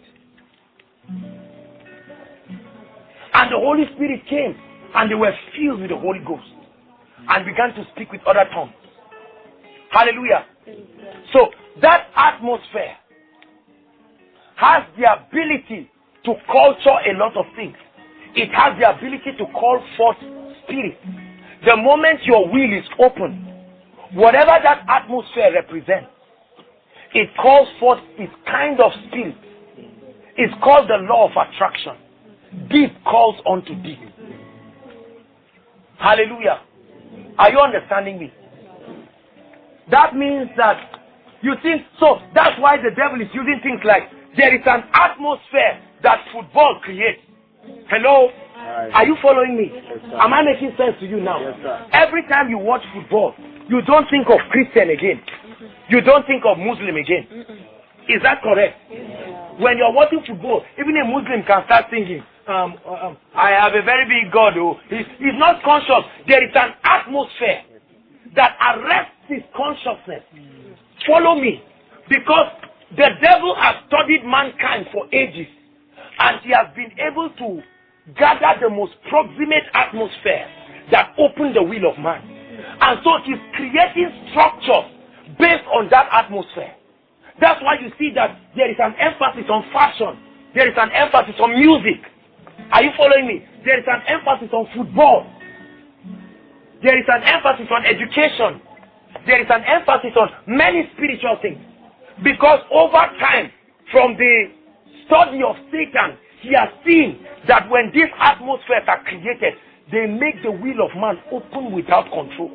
And the Holy Spirit came, and they were filled with the Holy Ghost and began to speak with other tongues. Hallelujah. So that atmosphere has the ability to culture a lot of things. It has the ability to call forth spirit. The moment your will is open, whatever that atmosphere represents, it calls forth its kind of spirit. It's called the law of attraction. Deep calls unto deep. Hallelujah. Are you understanding me? That means that, you see, so that's why the devil is using things like, there is an atmosphere that football creates. Hello? Right. Are you following me? Yes, Am I making sense to you now? Yes, sir. Every time you watch football, you don't think of Christian again. You don't think of Muslim again. Is that correct? When you're watching football, even a Muslim can start thinking, I have a very big God. He's not conscious. There is an atmosphere that arrests his consciousness. Follow me. Because the devil has studied mankind for ages, and he has been able to gather the most proximate atmosphere that opened the will of man. And so he's creating structures based on that atmosphere. That's why you see that there is an emphasis on fashion. There is an emphasis on music. Are you following me? There is an emphasis on football. There is an emphasis on education. There is an emphasis on many spiritual things. Because over time, from the study of Satan, he has seen that when these atmospheres are created, they make the will of man open without control.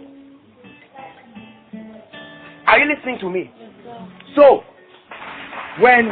Are you listening to me? So, when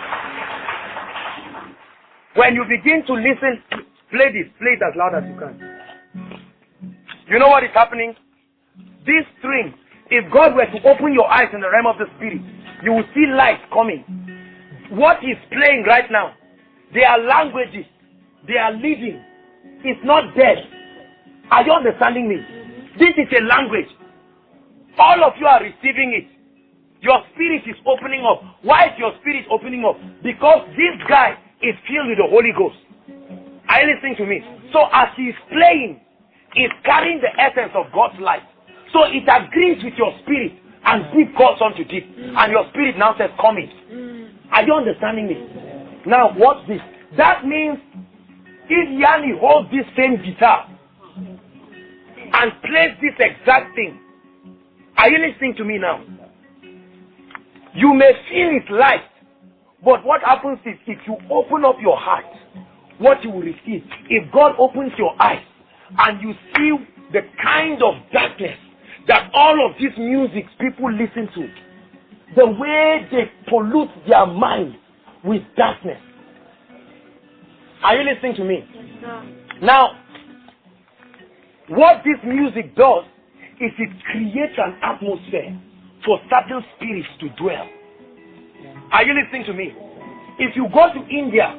you begin to listen, play it as loud as you can. You know what is happening? This string, if God were to open your eyes in the realm of the spirit, you will see light coming. What is playing right now? They are languages. They are living. It's not dead. Are you understanding me? This is a language. All of you are receiving it. Your spirit is opening up. Why is your spirit opening up? Because this guy is filled with the Holy Ghost. Are you listening to me? So as he is playing, he's carrying the essence of God's life. So it agrees with your spirit, and deep calls unto deep. And your spirit now says, come in. Are you understanding me? Now, what's this? That means if Yanni holds this same guitar and plays this exact thing, are you listening to me now? You may feel it light, but what happens is if you open up your heart, what you will receive, if God opens your eyes and you see the kind of darkness that all of these music people listen to, the way they pollute their mind with darkness. Are you listening to me? Now, what this music does is it creates an atmosphere for certain spirits to dwell. Are you listening to me? If you go to India,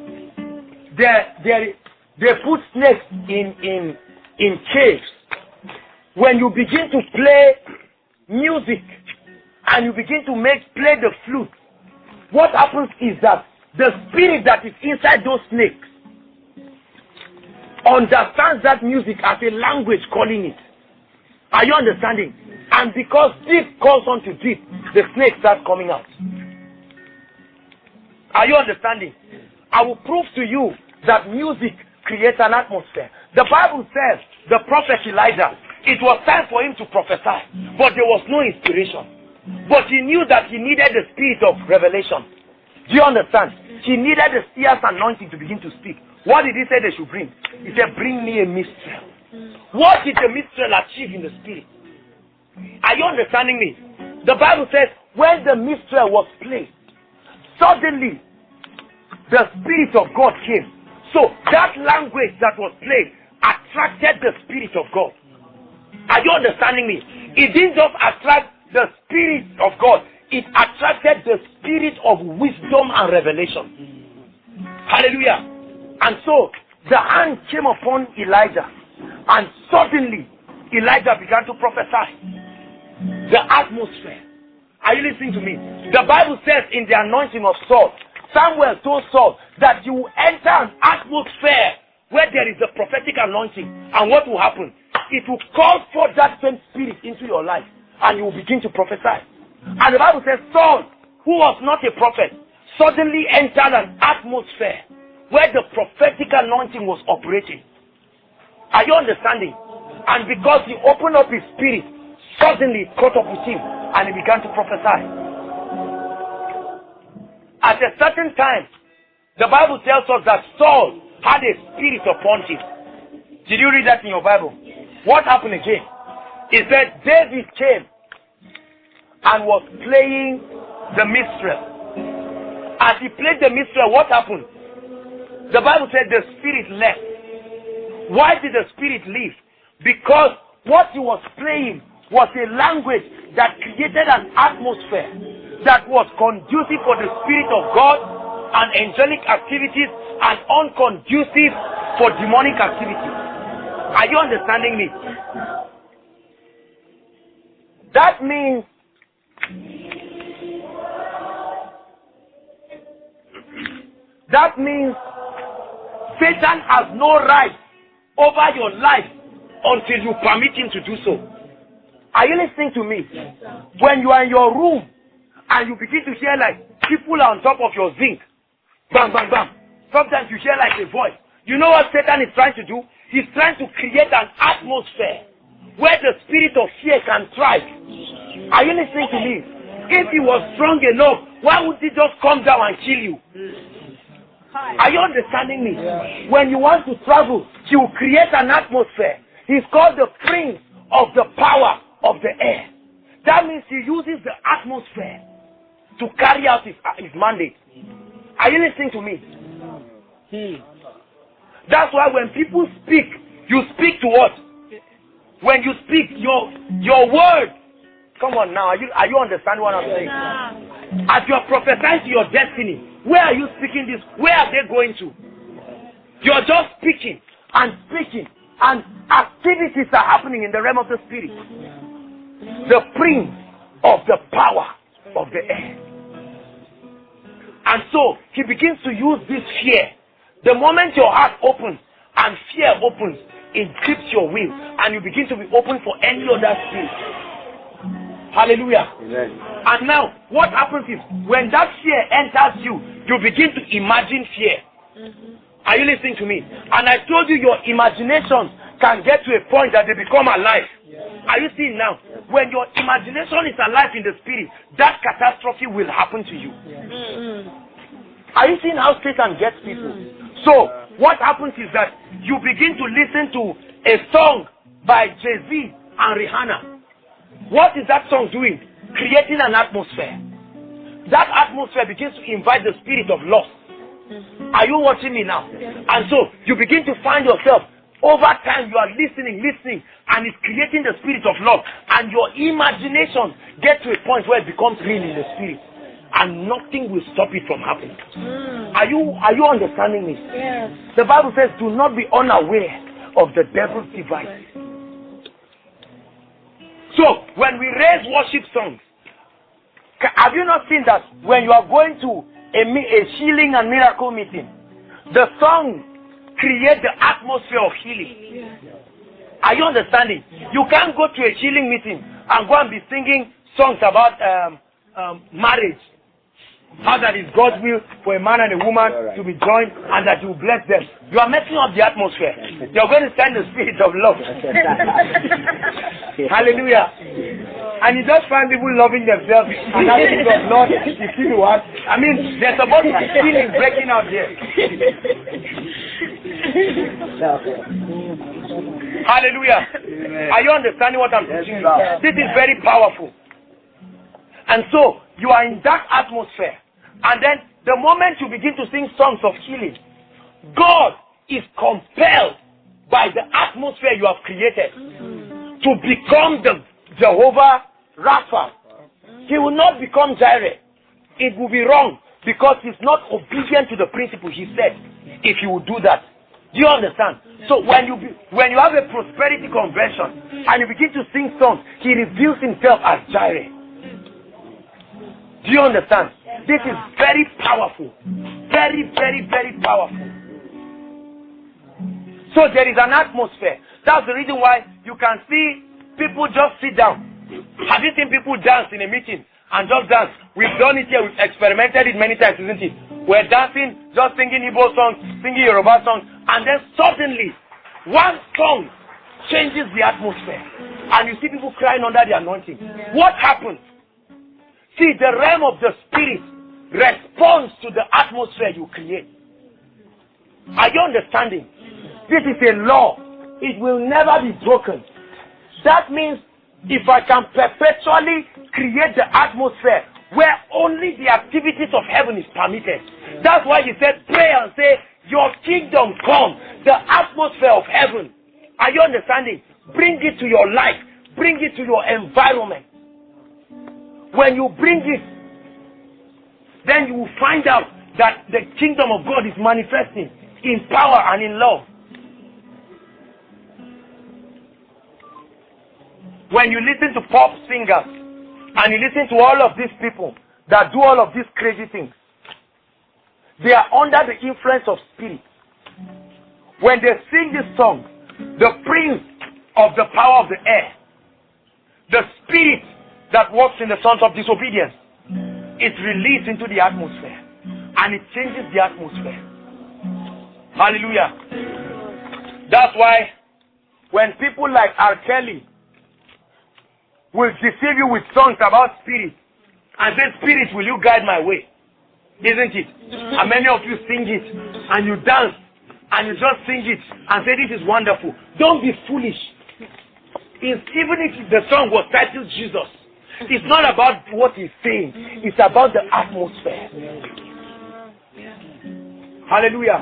they put snakes in caves. When you begin to play music and you begin to play the flute, what happens is that the spirit that is inside those snakes understands that music as a language calling it. Are you understanding? And because deep calls onto deep, the snake starts coming out. Are you understanding? I will prove to you that music creates an atmosphere. The Bible says the prophet Elijah, it was time for him to prophesy, but there was no inspiration. But he knew that he needed the spirit of revelation. Do you understand? He needed the seer's anointing to begin to speak. What did he say they should bring? He said, bring me a minstrel. What did the minstrel achieve in the spirit? Are you understanding me? The Bible says, when the minstrel was played, suddenly the Spirit of God came. So that language that was played attracted the Spirit of God. Are you understanding me? It didn't just attract the Spirit of God, it attracted the spirit of wisdom and revelation. Hallelujah. And so the hand came upon Elijah, and suddenly Elijah began to prophesy. The atmosphere. Are you listening to me? The Bible says in the anointing of Saul, Samuel told Saul that you will enter an atmosphere where there is a prophetic anointing. And what will happen? It will call forth that same spirit into your life, and you will begin to prophesy. And the Bible says Saul, who was not a prophet, suddenly entered an atmosphere where the prophetic anointing was operating. Are you understanding? And because he opened up his spirit, suddenly it caught up with him and he began to prophesy. At a certain time, the Bible tells us that Saul had a spirit upon him. Did you read that in your Bible? What happened again? It said David came and was playing the minstrel. As he played the minstrel, what happened? The Bible said the spirit left. Why did the spirit leave? Because what he was playing was a language that created an atmosphere that was conducive for the Spirit of God and angelic activities and unconducive for demonic activities. Are you understanding me? That means Satan has no right over your life until you permit him to do so. Are you listening to me? When you are in your room and you begin to hear like people are on top of your zinc, bam, bam, bam. Sometimes you hear like a voice. You know what Satan is trying to do? He's trying to create an atmosphere where the spirit of fear can thrive. Are you listening to me? If he was strong enough, why would he just come down and kill you? Are you understanding me? Yeah. When you want to travel, he will create an atmosphere. He's called the prince of the power of the air. That means he uses the atmosphere to carry out his mandate. Are you listening to me? That's why when people speak, you speak to what? When you speak, your word. Come on now, are you understanding what I'm saying? As you are prophesying to your destiny, where are you speaking this? Where are they going to? You're just speaking, and activities are happening in the realm of the spirit. The prince of the power of the air. And so, he begins to use this fear. The moment your heart opens and fear opens, it grips your will, and you begin to be open for any other spirit. Hallelujah. Amen. And now, what happens is, when that fear enters you, you begin to imagine fear. Are you listening to me? And I told you your imagination can get to a point that they become alive. Are you seeing now? When your imagination is alive in the spirit, that catastrophe will happen to you. Are you seeing how Satan gets people? So, what happens is that you begin to listen to a song by Jay-Z and Rihanna. What is that song doing? Creating an atmosphere. That atmosphere begins to invite the spirit of lust. Are you watching me now? And so, you begin to find yourself, over time you are listening, and it's creating the spirit of love. And your imagination gets to a point where it becomes real in the spirit. And nothing will stop it from happening. Are you understanding me? Yes. The Bible says, do not be unaware of the devil's devices. So, when we raise worship songs, have you not seen that when you are going to a healing and miracle meeting, the song create the atmosphere of healing. Are you understanding? You can't go to a healing meeting and go and be singing songs about marriage. How that is God's will for a man and a woman to be joined and that you bless them. You are messing up the atmosphere. You are going to send the spirit of love. Hallelujah. And you just find people loving themselves and asking God, Lord, you see the what? I mean, there's about feeling breaking out here. Hallelujah. Are you understanding what I'm teaching you? This is very powerful. And so, you are in that atmosphere. And then, the moment you begin to sing songs of healing, God is compelled by the atmosphere you have created to become the Jehovah Rapha. He will not become Jireh. It will be wrong because he's not obedient to the principle he said if he would do that. Do you understand? So when you have a prosperity convention and you begin to sing songs, he reveals himself as Jireh. Do you understand? This is very powerful. Very, very, very powerful. So there is an atmosphere. That's the reason why you can see people just sit down. Have you seen people dance in a meeting and just dance? We've done it here. We've experimented it many times, isn't it? We're dancing, just singing Igbo songs, singing Yoruba songs, and then suddenly one song changes the atmosphere. And you see people crying under the anointing. What happens? See, the realm of the spirit responds to the atmosphere you create. Are you understanding? This is a law. It will never be broken. That means if I can perpetually create the atmosphere where only the activities of heaven is permitted. That's why he said, pray and say, your kingdom come. The atmosphere of heaven. Are you understanding? Bring it to your life. Bring it to your environment. When you bring it, then you will find out that the kingdom of God is manifesting in power and in love. When you listen to pop singers and you listen to all of these people that do all of these crazy things, they are under the influence of spirit. When they sing this song, the prince of the power of the air, the spirit that works in the sons of disobedience, is released into the atmosphere and it changes the atmosphere. Hallelujah. That's why when people like R. Kelly will deceive you with songs about spirit and say, spirit, will you guide my way? Isn't it? And many of you sing it and you dance and you just sing it and say, this is wonderful. Don't be foolish. Even if the song was titled Jesus, it's not about what he's saying. It's about the atmosphere. Hallelujah.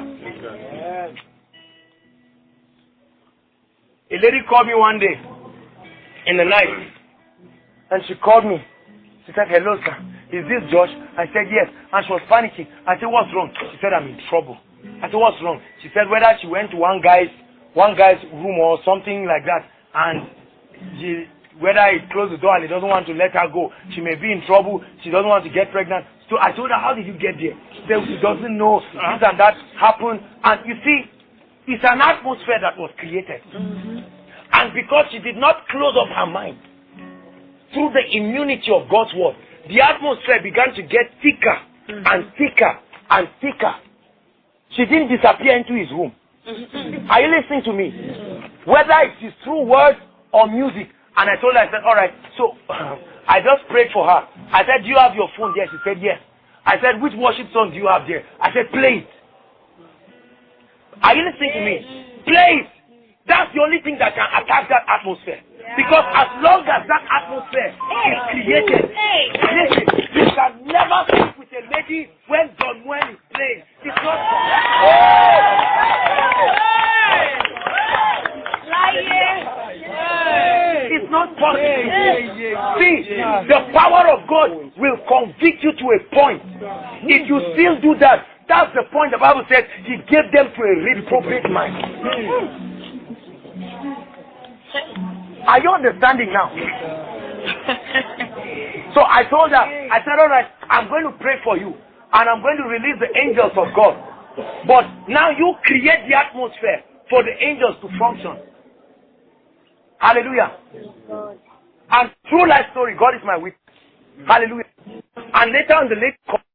A lady called me one day in the night. And she called me. She said, hello, sir. Is this Josh? I said, yes. And she was panicking. I said, what's wrong? She said, I'm in trouble. I said, what's wrong? She said, whether she went to one guy's room or something like that. And whether he closed the door and he doesn't want to let her go. She may be in trouble. She doesn't want to get pregnant. So I told her, how did you get there? She said, she doesn't know. This and that happened. And you see, it's an atmosphere that was created. And because she did not close up her mind, through the immunity of God's word, the atmosphere began to get thicker and thicker and thicker. She didn't disappear into his room. Are you listening to me? Whether it is through words or music. And I told her, I said, all right. So I just prayed for her. I said, do you have your phone there? She said, yes. I said, which worship song do you have there? I said, play it. Are you listening to me? Play it. That's the only thing that can attack that atmosphere. Because as long as that atmosphere is created, listen, you can never sleep with a lady when Don Juan is playing. It's not It's not possible. See, the power of God will convict you to a point. If you still do that, that's the point the Bible says he gave them to a reprobate mind. Are you understanding now? So I told her, I said, all right, I'm going to pray for you. And I'm going to release the angels of God But now you create the atmosphere for the angels to function. Hallelujah. And true life story, God is my witness. Hallelujah. And later on the late